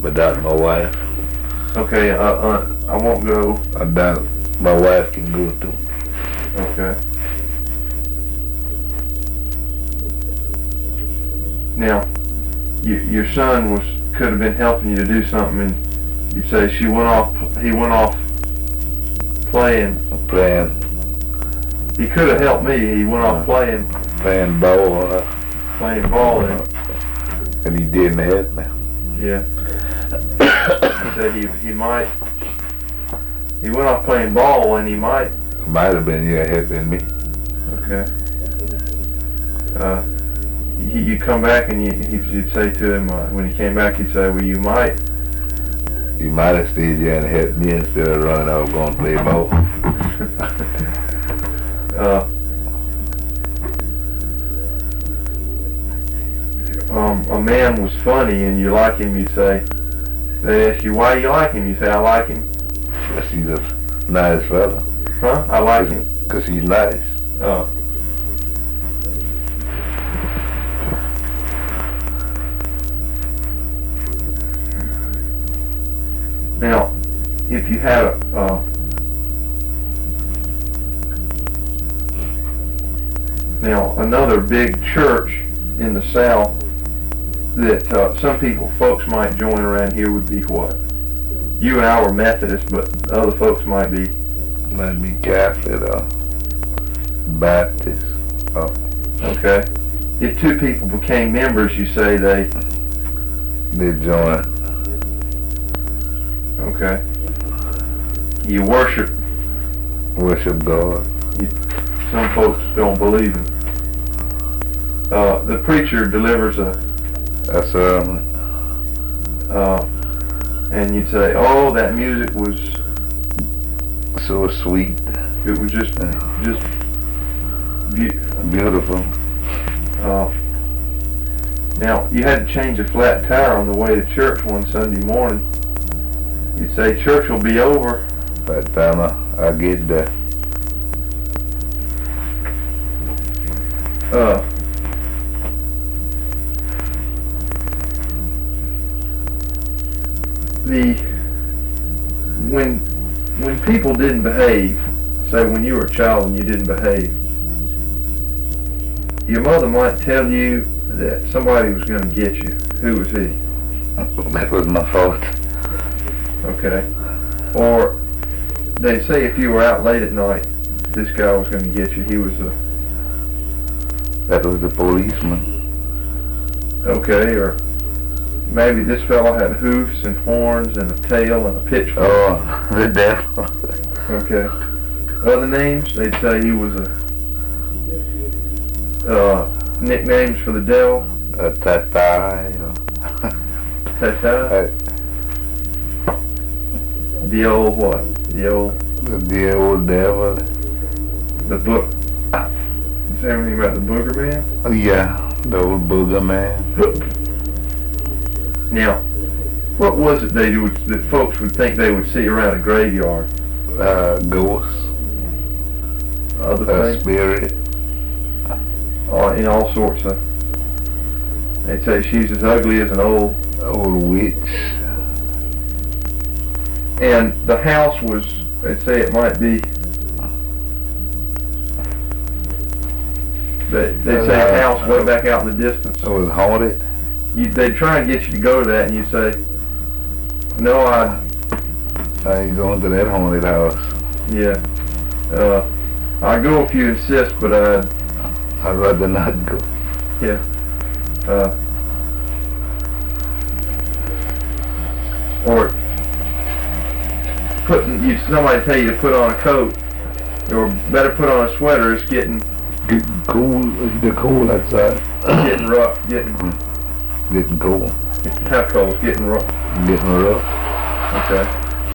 but that's my wife. Okay, I won't go. I doubt my wife can go too. Okay. Now, your son could have been helping you to do something, and you say he went off playing. He could have helped me. He went off playing ball. Playing ball, and he didn't help me. Yeah. He said he might. He went off playing ball, and he might. Might have been helping me. Okay. You come back and you'd say to him when he came back, you'd say, well, you might have stayed there and helped me instead of running out going to play ball. A man was funny and you like him, you say, they ask you, why do you like him? You say, I like him. Because he's a nice fella. Huh? I like him. Because he's nice. Now, if you had another big church in the South that some folks might join around here would be what? You and I were Methodists, but other folks might be Catholic or Baptist. Okay. If two people became members, you say they join. Okay. You worship God. Some folks don't believe him. The preacher delivers a sermon. And you'd say, oh, that music was so sweet. It was just beautiful. Now, you had to change a flat tire on the way to church one Sunday morning. You'd say, church will be over by the time I get there. When people didn't behave, say when you were a child and you didn't behave, your mother might tell you that somebody was going to get you. Who was he? That was my fault. Okay. Or they say if you were out late at night, this guy was going to get you. That was the policeman. Okay, or maybe this fellow had hoofs and horns and a tail and a pitchfork. Oh, the devil. Okay. Other names, they'd say he was nicknames for the devil. Tata. Tata. The old what? The old devil. The book. Say anything about the booger man? Yeah, the old booger man. Now, what was it that folks would think they would see around a graveyard? Ghosts. Other things? Spirit. In all sorts of. They'd say she's as ugly as an old witch. And the house was, they'd say it might be, they'd say a house way back out in the distance. It was haunted? They'd try and get you to go to that, and you'd say, no, I ain't going to that haunted house. Yeah. I'd go if you insist, but I'd rather not go. Yeah. Or somebody tell you to put on a coat, or better put on a sweater. It's getting cool. The cold outside. Getting rough. Getting cold. How cold? Getting rough. Getting rough. Okay.